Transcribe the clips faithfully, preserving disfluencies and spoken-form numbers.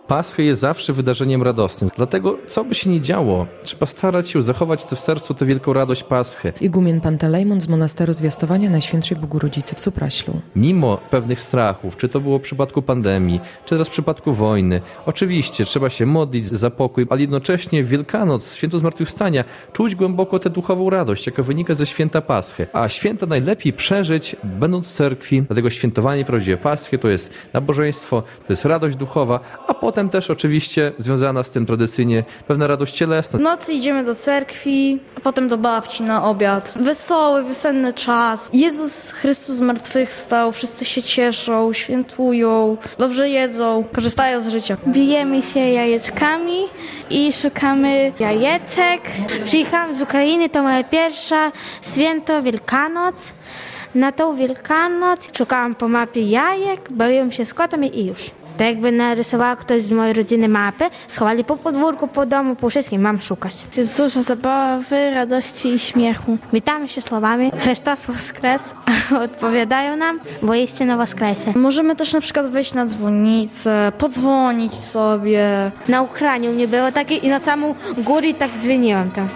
Pascha jest zawsze wydarzeniem radosnym. Dlatego, co by się nie działo, trzeba starać się zachować w sercu tę wielką radość Paschy. Igumien Pantelejmon z monasteru Zwiastowania Najświętszej Bogurodzicy w Supraślu. Mimo pewnych strachów, czy to było w przypadku pandemii, czy teraz w przypadku wojny, oczywiście trzeba się modlić za pokój, ale jednocześnie w Wielkanoc, święto Zmartwychwstania, czuć głęboko tę duchową radość, jaka wynika ze święta Paschy. A święta najlepiej przeżyć, będąc w cerkwi, dlatego świętowanie prawdziwej Paschy to jest nabożeństwo, to jest radość duchowa, a potem też oczywiście związana z tym tradycyjnie pewna radość cielesna. W nocy idziemy do cerkwi, a potem do babci na obiad. Wesoły, wiosenny czas. Jezus Chrystus zmartwychwstał, wszyscy się cieszą, świętują, dobrze jedzą, korzystają z życia. Bijemy się jajeczkami i szukamy jajeczek. Przyjechałam z Ukrainy, to moja pierwsza święto Wielkanoc. Na tą Wielkanoc szukałam po mapie jajek, bawiłam się z kotem i już. Tak jakby narysowała ktoś z mojej rodziny mapę, schowali po podwórku, po domu, po wszystkim, mam szukać. Jest dużo zabawy, radości i śmiechu. Witamy się słowami Chrystus woskres, odpowiadają nam, bo iście na woskresie. Możemy też na przykład wejść na dzwonnicę, podzwonić sobie. Na Ukrainie u mnie było takie i na samą górę tak dzwoniłam tam.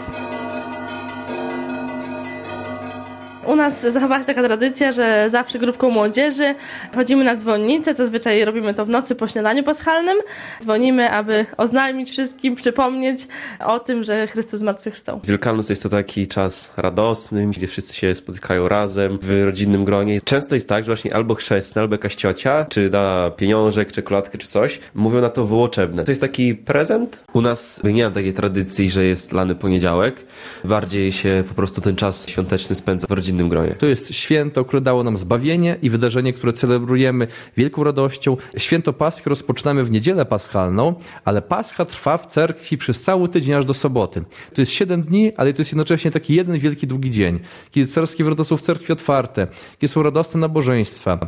U nas zachowała się taka tradycja, że zawsze grupką młodzieży chodzimy na dzwonnicę, zazwyczaj robimy to w nocy po śniadaniu paschalnym. Dzwonimy, aby oznajmić wszystkim, przypomnieć o tym, że Chrystus zmartwychwstał. Wielkanoc jest to taki czas radosny, gdzie wszyscy się spotykają razem w rodzinnym gronie. Często jest tak, że właśnie albo chrzestna, albo jakaś ciocia, czy da pieniążek, czekoladkę, czy coś, mówią na to wyłoczebne. To jest taki prezent. U nas nie ma takiej tradycji, że jest lany poniedziałek. Bardziej się po prostu ten czas świąteczny spędza w rodzinnym gronie. To jest święto, które dało nam zbawienie i wydarzenie, które celebrujemy wielką radością. Święto Paschy rozpoczynamy w niedzielę paschalną, ale Pascha trwa w cerkwi przez cały tydzień aż do soboty. To jest siedem dni, ale to jest jednocześnie taki jeden wielki, długi dzień, kiedy cerskie wrota są w cerkwi otwarte, kiedy są radosne nabożeństwa.